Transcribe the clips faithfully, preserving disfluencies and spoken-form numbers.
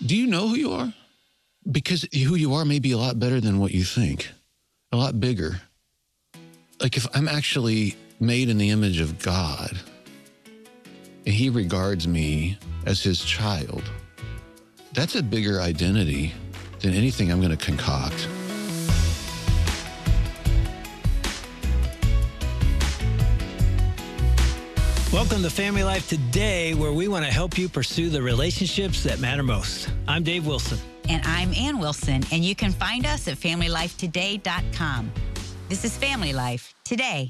Do you know who you are? Because who you are may be a lot better than what you think, a lot bigger. Like if I'm actually made in the image of God and he regards me as his child, that's a bigger identity than anything I'm going to concoct. Welcome to Family Life Today, where we want to help you pursue the relationships that matter most. I'm Dave Wilson. And I'm Ann Wilson, and you can find us at family life today dot com. This is Family Life Today.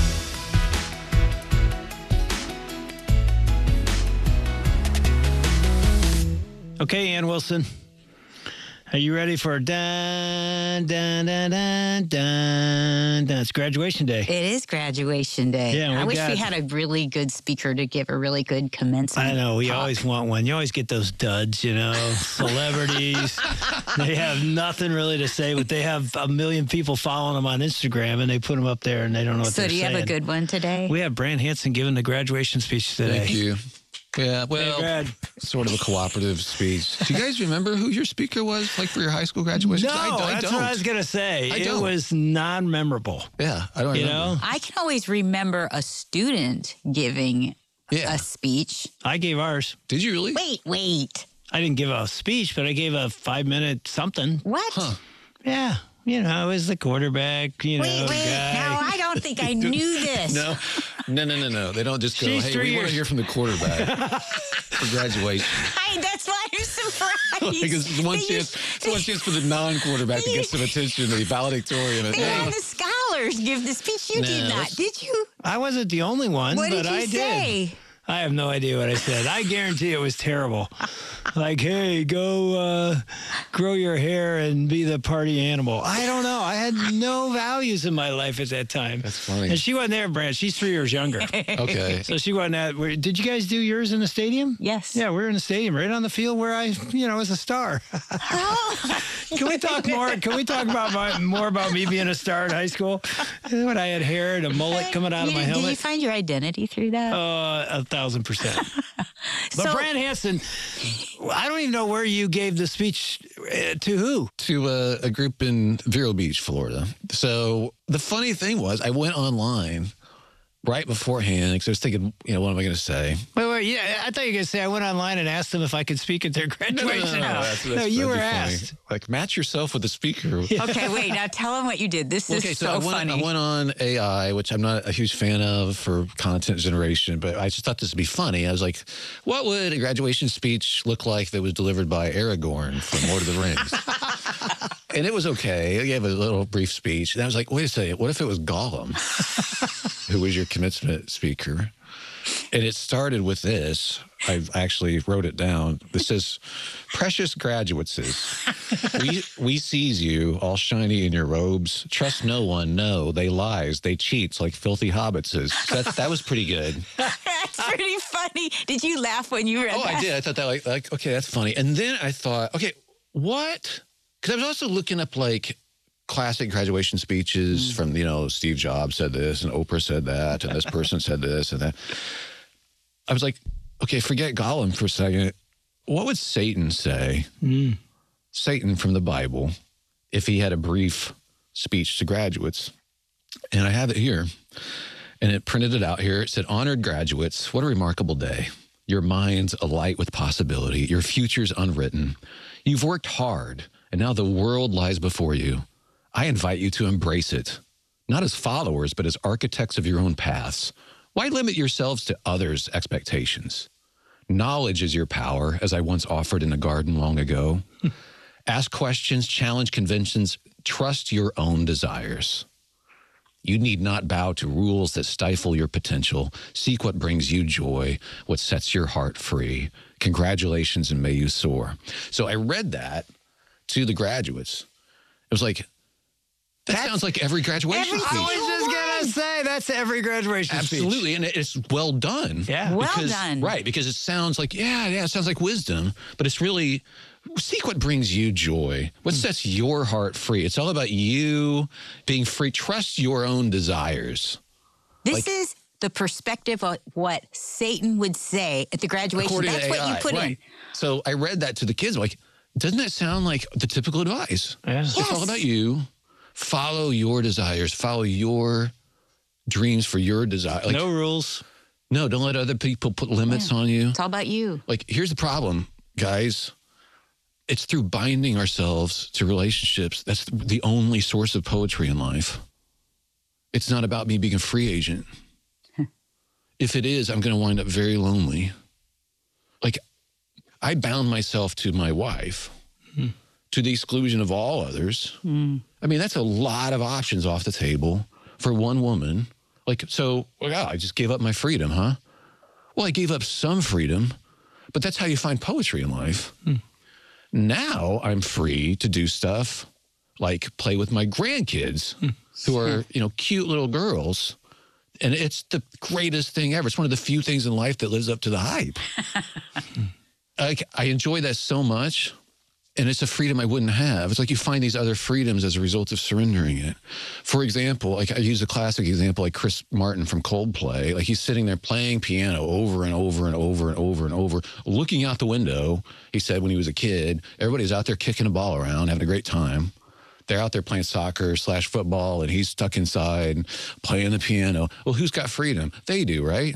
Okay, Ann Wilson. Are you ready for dun, dun, dun, dun, dun, dun? It's graduation day. It is graduation day. Yeah, I wish got, we had a really good speaker to give a really good commencement. I know. We talk. always want one. You always get those duds, you know, celebrities. They have nothing really to say, but they have a million people following them on Instagram, and they put them up there, and they don't know what so they're do you saying. have a good one today? We have Brand Hansen giving the graduation speech today. Thank you. Yeah, well, hey, Brad. Sort of a cooperative speech. Do you guys remember who your speaker was, like for your high school graduation? No, I, I that's don't. what I was going to say. I it don't. was non-memorable. Yeah, I don't You remember. know? I can always remember a student giving Yeah. a speech. I gave ours. Did you really? Wait, wait. I didn't give a speech, but I gave a five-minute something. What? Huh. Yeah. You know, I was the quarterback, you know, Wait, wait. guy. Now, I don't think I knew this. No, no, no, no, no. They don't just go, She's hey, three we want years- to hear from the quarterback for graduation. I, that's why I'm surprised. Because it's one That you- chance, it's one chance for the non-quarterback to get some attention, the valedictorian. And, They hey, had the scholars give the speech. You No, did not, that's- did you? I wasn't the only one, What but did you I say? did. I have no idea what I said. I guarantee it was terrible. Like, hey, go uh, grow your hair and be the party animal. I don't know. I had no values in my life at that time. That's funny. And she wasn't there, Brad. She's three years younger. okay. So she wasn't at. Where, did you guys do yours in the stadium? Yes. Yeah, we were in the stadium, right on the field where I, you know, was a star. Can we talk more? Can we talk about my, more about me being a star in high school? When I had hair and a mullet coming out of You- my Did you helmet. find your identity through that? Uh, a thousand percent. But So- Brand Hansen, I don't even know where you gave the speech uh, to who. To uh, a group in Vero Beach, Florida. So the funny thing was, I went online right beforehand because I was thinking, you know, what am I going to say? Wait, wait, yeah, I thought you were going to say I went online and asked them if I could speak at their graduation. That's- No, that's- you that'd were be funny. asked. Like, match yourself with the speaker. Okay, wait. Now tell them what you did. This is Okay, so, so, I, went, funny. I went on A I, which I'm not a huge fan of for content generation, but I just thought this would be funny. I was like, what would a graduation speech look like that was delivered by Aragorn from Lord of the Rings? And it was okay. I gave a little brief speech. And I was like, wait a second, what if it was Gollum, who was your commencement speaker? And it started with this. I actually wrote it down. This says, precious graduates, we, we seize you, all shiny in your robes. Trust no one, no, they lies, they cheats like filthy hobbits. So that, that was pretty good. That's pretty funny. Did you laugh when you read Oh, that? I did. I thought that, like, like, okay, that's funny. And then I thought, okay, what? Because I was also looking up, like, classic graduation speeches mm. from, you know, Steve Jobs said this, and Oprah said that, and this person said this, and that. I was like, okay, forget Gollum for a second. What would Satan say, mm. Satan from the Bible, if he had a brief speech to graduates? And I have it here, and it printed it out here. It said, honored graduates, what a remarkable day. Your minds alight with possibility. Your future's unwritten. You've worked hard, and now the world lies before you. I invite you to embrace it, not as followers, but as architects of your own paths. Why limit yourselves to others' expectations? Knowledge is your power, as I once offered in a garden long ago. Ask questions, challenge conventions, trust your own desires. You need not bow to rules that stifle your potential. Seek what brings you joy, what sets your heart free. Congratulations, and may you soar. So I read that to the graduates. It was like, that That's, sounds like every graduation every speech. I was just going to say, that's every graduation Absolutely, speech. and it's well done. Yeah. Well because, done. Right, because it sounds like, yeah, yeah, it sounds like wisdom, but it's really, seek what brings you joy, what sets your heart free. It's all about you being free. Trust your own desires. This Like- is the perspective of what Satan would say at the graduation. According That's to what A I, you put right. in. So I read that to the kids. Like, doesn't that sound like the typical advice? Yeah. Yes. It's all about you. Follow your desires. Follow your dreams for your desire. Like, No rules. no, don't let other people put limits on you. It's all about you. Like, here's the problem, guys. It's through binding ourselves to relationships. That's the only source of poetry in life. It's not about me being a free agent. If it is, I'm going to wind up very lonely. Like, I bound myself to my wife hmm. to the exclusion of all others. Mm. I mean, that's a lot of options off the table for one woman. Like, so, well, yeah, I just gave up my freedom, huh? Well, I gave up some freedom, but that's how you find poetry in life. Mm. Now I'm free to do stuff like play with my grandkids mm. who are, you know, cute little girls. And it's the greatest thing ever. It's one of the few things in life that lives up to the hype. I, I enjoy that so much. And it's a freedom I wouldn't have. It's like you find these other freedoms as a result of surrendering it. For example, like I use a classic example like Chris Martin from Coldplay. Like he's sitting there playing piano over and over and over and over and over, looking out the window. He said when he was a kid, everybody's out there kicking a ball around, having a great time. They're out there playing soccer slash football, and he's stuck inside playing the piano. Well, who's got freedom? They do, right?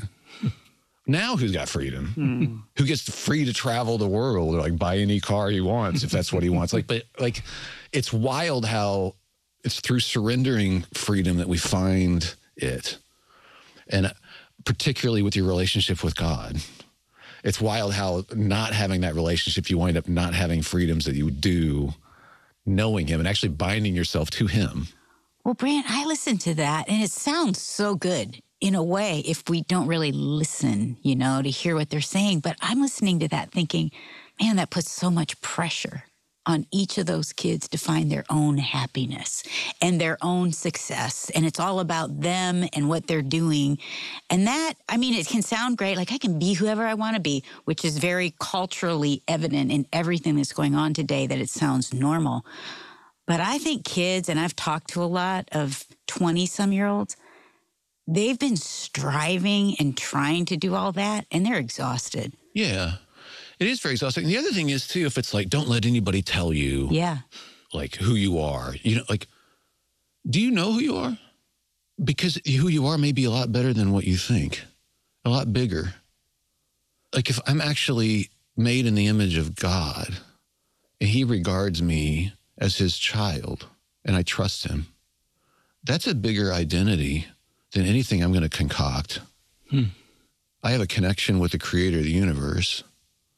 Now who's got freedom? Hmm. Who gets free to travel the world or like buy any car he wants if that's what he wants? Like, but like, it's wild how it's through surrendering freedom that we find it. And particularly with your relationship with God, it's wild how not having that relationship, you wind up not having freedoms that you do, knowing him and actually binding yourself to him. Well, Brant, I listened to that and it sounds so good. In a way, if we don't really listen, you know, to hear what they're saying. But I'm listening to that thinking, man, that puts so much pressure on each of those kids to find their own happiness and their own success. And it's all about them and what they're doing. And that, I mean, it can sound great. Like I can be whoever I want to be, which is very culturally evident in everything that's going on today, that it sounds normal. But I think kids, and I've talked to a lot of twenty-some-year-olds, they've been striving and trying to do all that, and they're exhausted. Yeah, it is very exhausting. And the other thing is, too, if it's like, don't let anybody tell you, yeah, like, who you are. You know, like, do you know who you are? Because who you are may be a lot better than what you think, a lot bigger. Like, if I'm actually made in the image of God, and he regards me as his child, and I trust him, that's a bigger identity than anything I'm going to concoct. Hmm. I have a connection with the creator of the universe.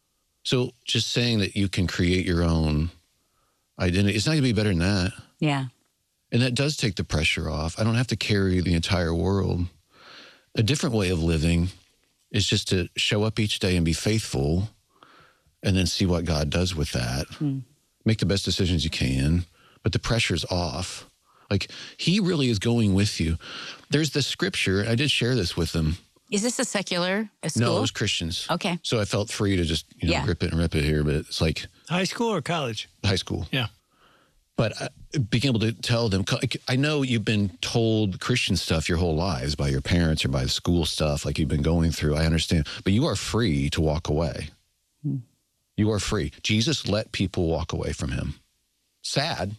So just saying that you can create your own identity, it's not going to be better than that. Yeah. And that does take the pressure off. I don't have to carry the entire world. A different way of living is just to show up each day and be faithful and then see what God does with that. Hmm. Make the best decisions you can, but the pressure's off. Like, he really is going with you. There's the scripture. I did share this with them. Is this a secular a school? No, it was Christians. Okay. So I felt free to just, you know, yeah. rip it and rip it here, but it's like... High school or college? High school. Yeah. But uh, being able to tell them... I know you've been told Christian stuff your whole lives by your parents or by the school stuff, like you've been going through. I understand. But you are free to walk away. Hmm. You are free. Jesus let people walk away from him. Sad.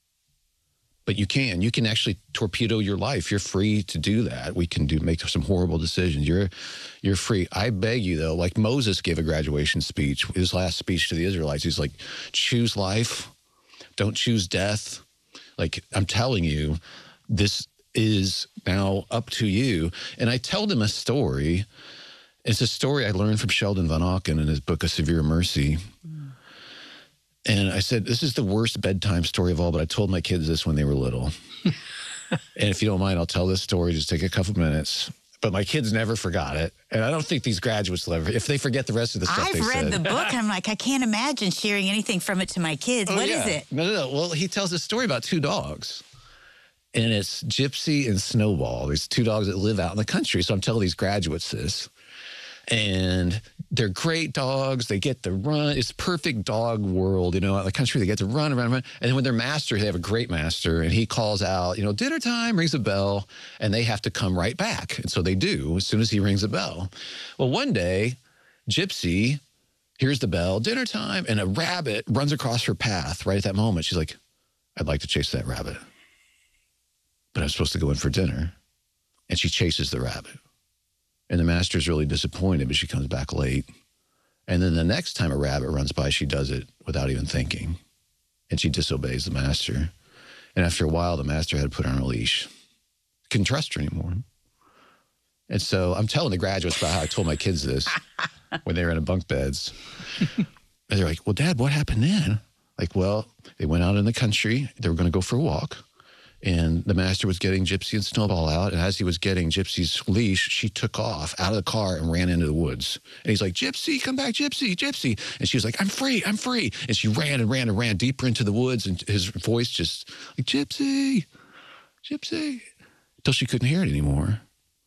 But you can. You can actually torpedo your life. You're free to do that. We can do make some horrible decisions. You're you're free. I beg you, though, like Moses gave a graduation speech, his last speech to the Israelites. He's like, choose life. Don't choose death. Like, I'm telling you, this is now up to you. And I tell them a story. It's a story I learned from Sheldon Van Auken in his book, A Severe Mercy. Mm. And I said, this is the worst bedtime story of all, but I told my kids this when they were little. And if you don't mind, I'll tell this story. Just take a couple minutes. But my kids never forgot it. And I don't think these graduates will ever, if they forget the rest of the stuff I've they read said. the book. I'm like, I can't imagine sharing anything from it to my kids. Oh, What yeah. is it? No, no, no. Well, he tells a story about two dogs. And it's Gypsy and Snowball. These two dogs that live out in the country. So I'm telling these graduates this. And they're great dogs. They get to run. It's perfect dog world, you know, out in the country. They get to run, run, run. And then when their master, they have a great master, and he calls out, you know, dinner time, rings a bell, and they have to come right back. And so they do as soon as he rings a bell. Well, one day, Gypsy hears the bell, dinner time, and a rabbit runs across her path right at that moment. She's like, I'd like to chase that rabbit, but I'm supposed to go in for dinner. And she chases the rabbit. And the master's really disappointed, but she comes back late. And then the next time a rabbit runs by, she does it without even thinking. And she disobeys the master. And after a while, the master had to put her on a leash. Couldn't trust her anymore. And so I'm telling the graduates about how I told my kids this when they were in a bunk beds. And they're like, well, Dad, what happened then? Like, well, they went out in the country. They were going to go for a walk. And the master was getting Gypsy and Snowball out. And as he was getting Gypsy's leash, she took off out of the car and ran into the woods. And he's like, Gypsy, come back, Gypsy, Gypsy. And she was like, I'm free, I'm free. And she ran and ran and ran deeper into the woods. And his voice just like, Gypsy, Gypsy, until she couldn't hear it anymore.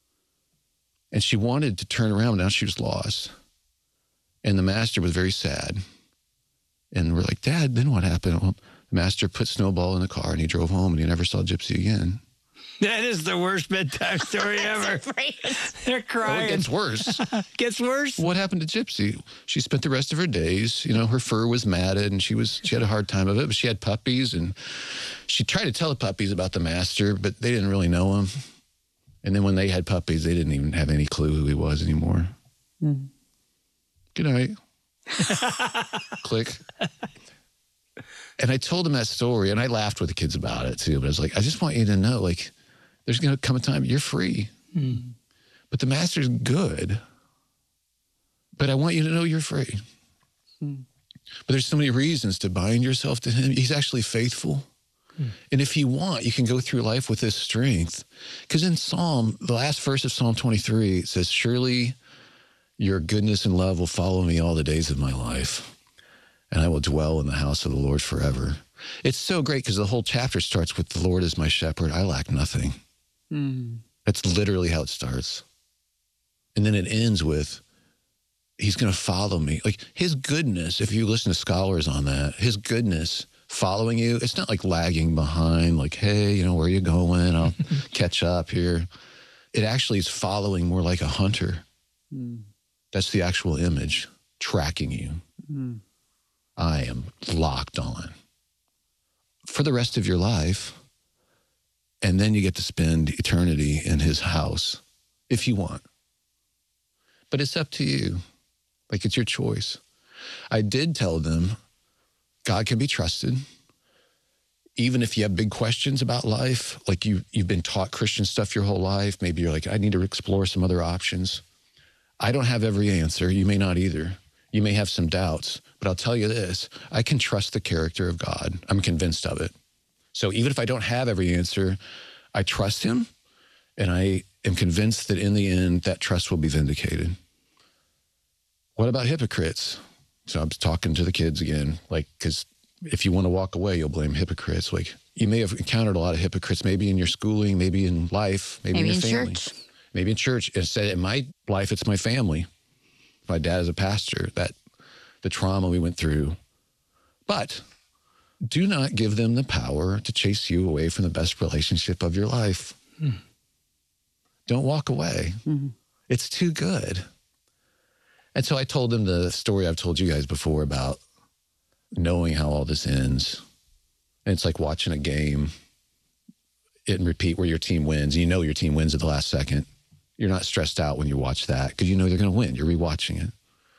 And she wanted to turn around. Now she was lost. And the master was very sad. And we're like, Dad, then what happened? Well, the master put Snowball in the car and he drove home and he never saw Gypsy again. That is the worst bedtime story ever. They're crying. Oh, it gets worse. Gets worse? What happened to Gypsy? She spent the rest of her days, you know, her fur was matted and she was she had a hard time of it, but she had puppies and she tried to tell the puppies about the master, but they didn't really know him. And then when they had puppies, they didn't even have any clue who he was anymore. Mm. Good night. Click. And I told them that story, and I laughed with the kids about it, too. But I was like, I just want you to know, like, there's going to come a time you're free. Mm. But the master's good. But I want you to know you're free. Mm. But there's so many reasons to bind yourself to him. He's actually faithful. Mm. And if you want, you can go through life with this strength. Because in Psalm, the last verse of Psalm twenty-three, it says, surely your goodness and love will follow me all the days of my life, and I will dwell in the house of the Lord forever. It's so great because the whole chapter starts with, the Lord is my shepherd, I lack nothing. Mm. That's literally how it starts. And then it ends with, he's going to follow me. Like his goodness, if you listen to scholars on that, his goodness following you, it's not like lagging behind, like, hey, you know, where are you going? I'll catch up here. It actually is following more like a hunter. Mm. That's the actual image, tracking you. Mm. I am locked on for the rest of your life. And then you get to spend eternity in his house if you want. But it's up to you. Like, it's your choice. I did tell them God can be trusted. Even if you have big questions about life, like you, you've been taught Christian stuff your whole life, maybe you're like, I need to explore some other options. I don't have every answer. You may not either. You may have some doubts, but I'll tell you this, I can trust the character of God. I'm convinced of it. So even if I don't have every answer, I trust him, and I am convinced that in the end, that trust will be vindicated. What about hypocrites? So I'm talking to the kids again, like, because if you want to walk away, you'll blame hypocrites. Like, you may have encountered a lot of hypocrites, maybe in your schooling, maybe in life, maybe, maybe in your in family. Church. Maybe in church. Instead, in my life, it's my family. My dad is a pastor, that the trauma we went through. But do not give them the power to chase you away from the best relationship of your life. Hmm. Don't walk away. Mm-hmm. It's too good. And so I told them the story I've told you guys before about knowing how all this ends. And it's like watching a game and repeat where your team wins. You know your team wins at the last second. You're not stressed out when you watch that because you know they're going to win. You're rewatching it.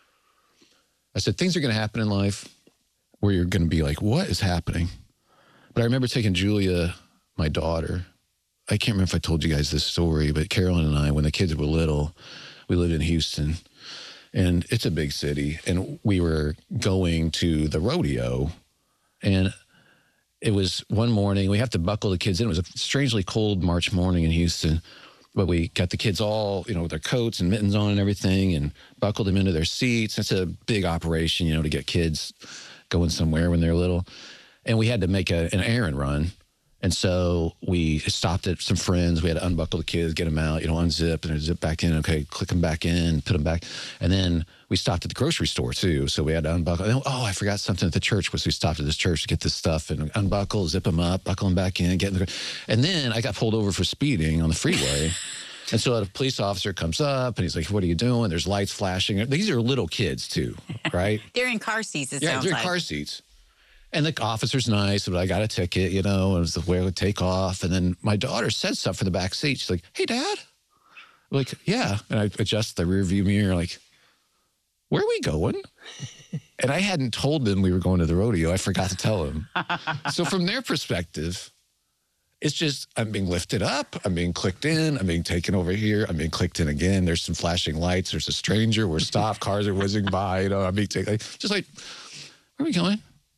I said, things are going to happen in life where you're going to be like, what is happening? But I remember taking Julia, my daughter. I can't remember if I told you guys this story, but Carolyn and I, when the kids were little, we lived in Houston. And it's a big city. And we were going to the rodeo. And it was one morning. We have to buckle the kids in. It was a strangely cold March morning in Houston. But we got the kids all, you know, with their coats and mittens on and everything, and buckled them into their seats. It's a big operation, you know, to get kids going somewhere when they're little. And we had to make a, an errand run. And so we stopped at some friends. We had to unbuckle the kids, get them out, you know, unzip and zip back in. Okay, click them back in, put them back. And then we stopped at the grocery store too. So we had to unbuckle. Oh, I forgot something at the church. Was we stopped at this church to get this stuff and unbuckle, zip them up, buckle them back in, get in the. And then I got pulled over for speeding on the freeway. And so a police officer comes up and he's like, "What are you doing?" There's lights flashing. These are little kids too, right? They're in car seats, it yeah, sounds they're like. in car seats. And the officer's nice, but I got a ticket, you know, and it was the way I would take off. And then my daughter said something from the back seat. She's like, "Hey, Dad." I'm like, "Yeah." And I adjust the rear view mirror, like, "Where are we going?" And I hadn't told them we were going to the rodeo. I forgot to tell them. So from their perspective, it's just I'm being lifted up. I'm being clicked in. I'm being taken over here. I'm being clicked in again. There's some flashing lights. There's a stranger. We're stopped. Cars are whizzing by. You know, I'm being taken. Just like, "Where are we going?"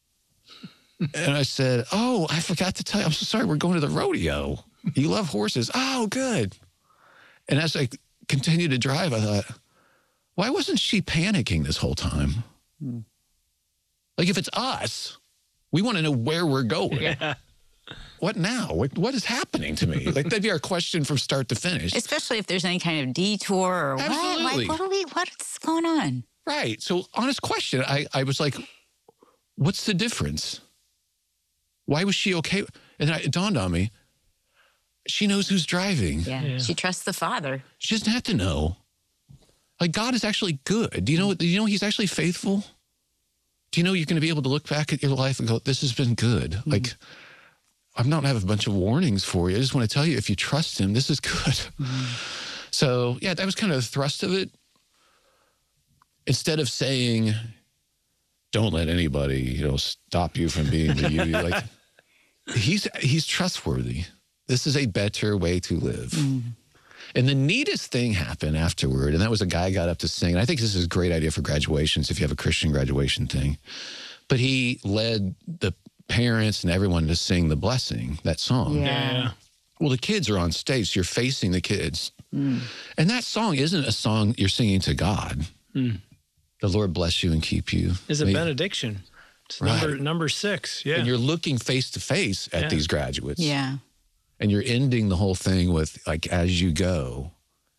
And I said, "Oh, I forgot to tell you. I'm so sorry. We're going to the rodeo. You love horses." "Oh, good." And as I continued to drive, I thought, why wasn't she panicking this whole time? Hmm. Like, if it's us, we want to know where we're going. Yeah. What now? What, what is happening to me? Like, that'd be our question from start to finish. Especially if there's any kind of detour or Absolutely. what? Like, what are we, what's going on? Right. So, honest question. I, I was like, what's the difference? Why was she okay? And then it dawned on me, she knows who's driving. Yeah. yeah. She trusts the Father. She doesn't have to know. Like, God is actually good. Do you know, do you know he's actually faithful? Do you know you're going to be able to look back at your life and go, this has been good? Mm-hmm. Like, I'm not having a bunch of warnings for you. I just want to tell you, if you trust him, this is good. Mm-hmm. So, yeah, that was kind of the thrust of it. Instead of saying, don't let anybody, you know, stop you from being the you. Like, he's he's trustworthy. This is a better way to live. Mm. And the neatest thing happened afterward, and that was a guy got up to sing. And I think this is a great idea for graduations if you have a Christian graduation thing. But he led the parents and everyone to sing the blessing, that song. Yeah. Well, the kids are on stage, so you're facing the kids. Mm. And that song isn't a song you're singing to God. Mm. The Lord bless you and keep you. It's a May, benediction. It's right. number number six. Yeah. And you're looking face to face at yeah. these graduates. Yeah. And you're ending the whole thing with, like, as you go,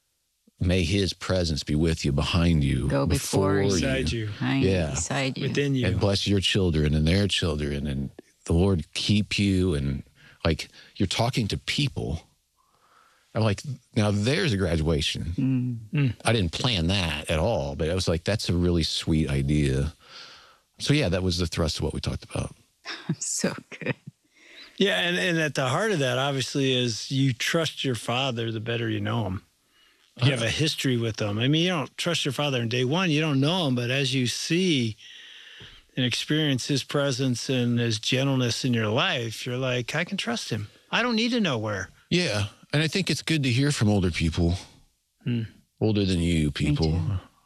may his presence be with you, behind you, go before, before beside you. Behind yeah. beside you. Within you. And bless your children and their children. And the Lord keep you. And, like, you're talking to people. I'm like, now there's a graduation. Mm. I didn't plan that at all, but I was like, that's a really sweet idea. So, yeah, that was the thrust of what we talked about. So good. Yeah, and, and at the heart of that, obviously, is you trust your father, the better you know him. You have a history with them. I mean, you don't trust your father in day one. You don't know him, but as you see and experience his presence and his gentleness in your life, you're like, I can trust him. I don't need to know where. Yeah, and I think it's good to hear from older people, hmm. older than you people.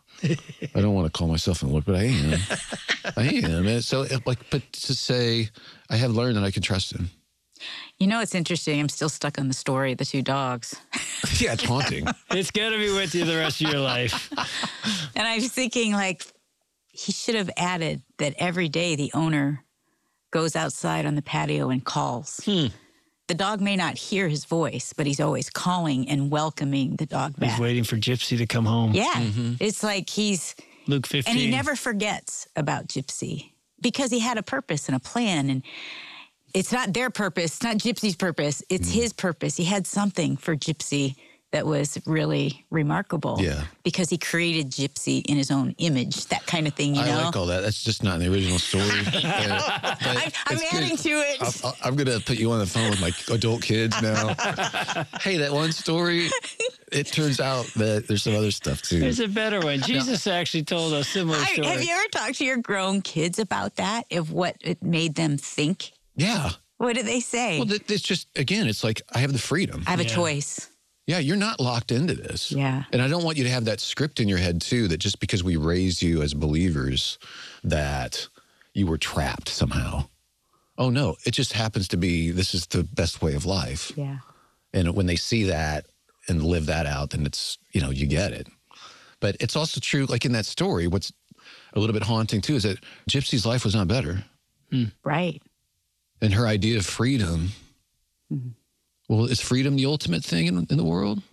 I don't want to call myself an old, but I am. I am. And so, like, but to say, I have learned that I can trust him. You know, it's interesting. I'm still stuck on the story of the two dogs. Yeah, it's haunting. It's going to be with you the rest of your life. And I was thinking, like, he should have added that every day the owner goes outside on the patio and calls. Hmm. The dog may not hear his voice, but he's always calling and welcoming the dog back. He's waiting for Gypsy to come home. Yeah. Mm-hmm. It's like he's... Luke fifteen. And he never forgets about Gypsy because he had a purpose and a plan. And it's not their purpose. It's not Gypsy's purpose. It's mm. his purpose. He had something for Gypsy that was really remarkable. Yeah. Because he created Gypsy in his own image, that kind of thing, you I know? I like all that. That's just not in the original story. uh, I'm, I'm adding good. to it. I'm, I'm going to put you on the phone with my adult kids now. Hey, that one story, it turns out that there's some other stuff, too. There's a better one. Jesus actually told a similar I, story. Have you ever talked to your grown kids about that, of what it made them think? Yeah. What did they say? Well, it's just, again, it's like, I have the freedom. I have a yeah. choice. Yeah, you're not locked into this. Yeah. And I don't want you to have that script in your head, too, that just because we raised you as believers, that you were trapped somehow. Oh, no, it just happens to be this is the best way of life. Yeah. And when they see that and live that out, then it's, you know, you get it. But it's also true, like in that story, what's a little bit haunting, too, is that Gypsy's life was not better. Mm. Right. And her idea of freedom Mm-hmm. Well, is freedom the ultimate thing in, in the world?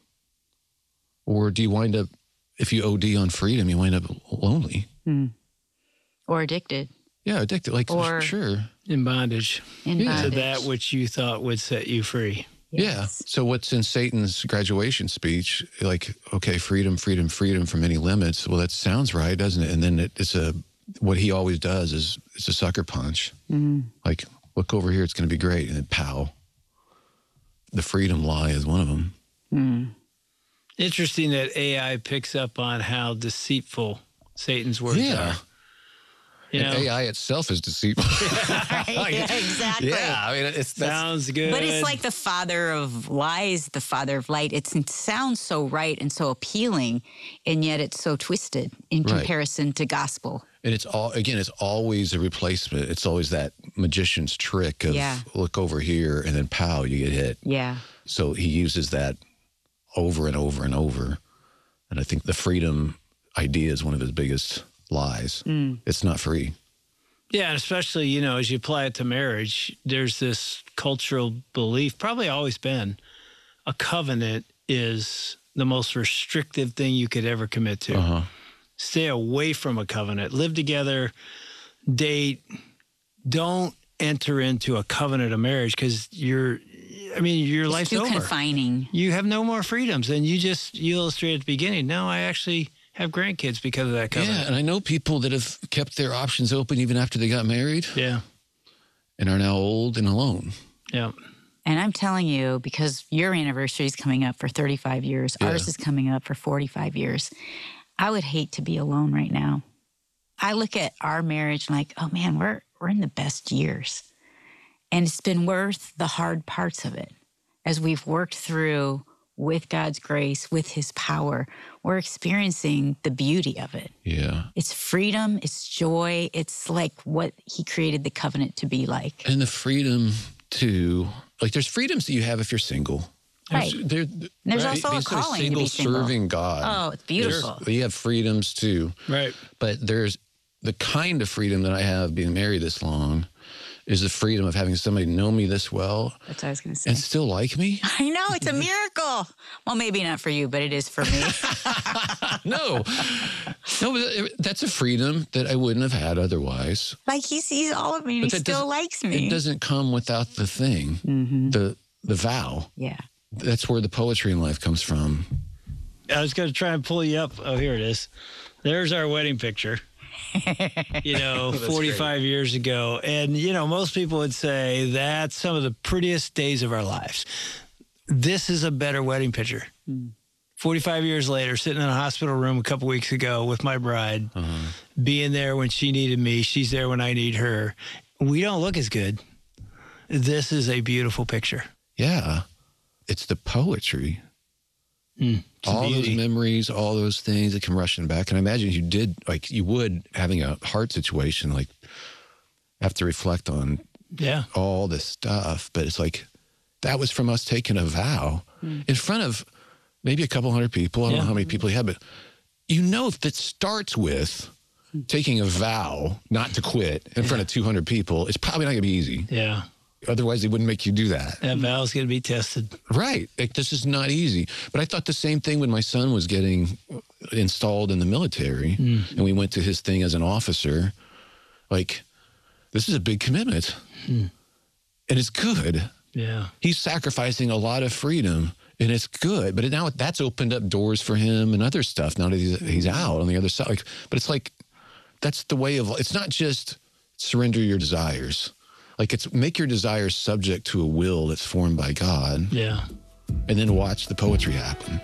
Or do you wind up, if you O D on freedom, you wind up lonely? Mm. Or addicted. Yeah, addicted. Like, Or sure. In bondage. In Yeah. To bondage. that which you thought would set you free. Yes. Yeah. So what's in Satan's graduation speech? Like, okay, freedom, freedom, freedom from any limits. Well, that sounds right, doesn't it? And then it, it's a, what he always does is it's a sucker punch. Mm-hmm. Like, look over here, it's going to be great. And then pow. The freedom lie is one of them. Mm. Interesting that A I picks up on how deceitful Satan's words Yeah. are. You know, And A I itself is deceitful. Yeah, exactly. Yeah, I mean, it's that's, sounds good. But it's like the father of lies, the father of light. It's, it sounds so right and so appealing, and yet it's so twisted in Right. comparison to gospel. and it's all again. It's always a replacement. It's always that magician's trick of Yeah. look over here and then pow, you get hit. Yeah. So he uses that over and over and over. And I think the freedom idea is one of his biggest lies. Mm. It's not free. Yeah, and especially, you know, as you apply it to marriage, there's this cultural belief, probably always been, a covenant is the most restrictive thing you could ever commit to. Uh-huh. Stay away from a covenant. Live together, date. Don't enter into a covenant of marriage because you're, I mean, your It's life's too over. confining. You have no more freedoms. And you just, you illustrate at the beginning, no, I actually have grandkids because of that covenant. Yeah, and I know people that have kept their options open even after they got married Yeah. and are now old and alone. Yeah. And I'm telling you, because your anniversary is coming up for thirty-five years, Yeah. ours is coming up for forty-five years. I would hate to be alone right now. I look at our marriage like, oh man, we're we're in the best years. And it's been worth the hard parts of it. As we've worked through with God's grace, with his power, we're experiencing the beauty of it. Yeah. It's freedom, it's joy, it's like what he created the covenant to be like. And the freedom to, like, there's freedoms that you have if you're single. Right. There's, There's right, also a being sort of calling to single, be single. serving God. Oh, it's beautiful. There's- You have freedoms too. Right. But there's the kind of freedom that I have being married this long is the freedom of having somebody know me this well That's what I was going to say. and still like me. I know, it's a miracle. Well, maybe not for you, but it is for me. No, no, but that's a freedom that I wouldn't have had otherwise. Like he sees all of me and But he that still doesn't- likes me. It doesn't come without the thing, Mm-hmm. the the vow. Yeah. That's where the poetry in life comes from. I was going to try and pull you up. Oh, here it is. There's our wedding picture. You know, forty-five years ago. And, you know, most people would say that's some of the prettiest days of our lives. This is a better wedding picture. Mm. forty-five years later, sitting in a hospital room a couple weeks ago with my bride, Uh-huh. being there when she needed me. She's there when I need her. We don't look as good. This is a beautiful picture. Yeah, it's the poetry. Mm, it's a All those beauty. memories, all those things that come rushing back. And I imagine you did, like you would, having a heart situation, like have to reflect on Yeah. all this stuff. But it's like, that was from us taking a vow in front of maybe a couple hundred people. I don't Yeah. know how many people you had, but you know, if it starts with taking a vow not to quit in front of two hundred people, it's probably not going to be easy. Yeah. Otherwise, they wouldn't make you do that. That vow's going to be tested. Right. Like, this is not easy. But I thought the same thing when my son was getting installed in the military and we went to his thing as an officer. Like, this is a big commitment. And it's good. Yeah. He's sacrificing a lot of freedom and it's good. But now that's opened up doors for him and other stuff now that he's, he's out on the other side. Like, but it's like, that's the way of, it's not just surrender your desires. Like, it's make your desires subject to a will that's formed by God. Yeah. And then watch the poetry happen.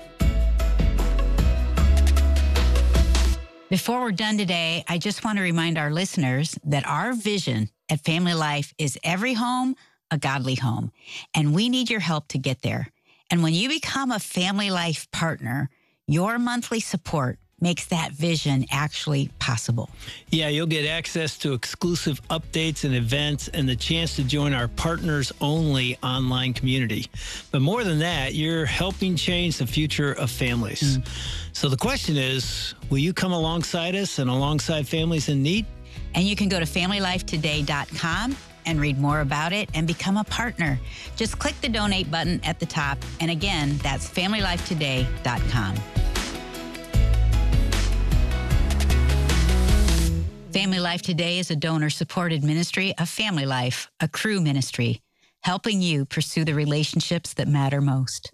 Before we're done today, I just want to remind our listeners that our vision at Family Life is every home, a godly home. And we need your help to get there. And when you become a Family Life partner, your monthly support makes that vision actually possible. Yeah, you'll get access to exclusive updates and events and the chance to join our partners only online community. But more than that, you're helping change the future of families. Mm. So the question is, will you come alongside us and alongside families in need? And you can go to family life today dot com and read more about it and become a partner. Just click the donate button at the top. And again, that's family life today dot com. Family Life Today is a donor-supported ministry of Family Life, a Cru ministry, helping you pursue the relationships that matter most.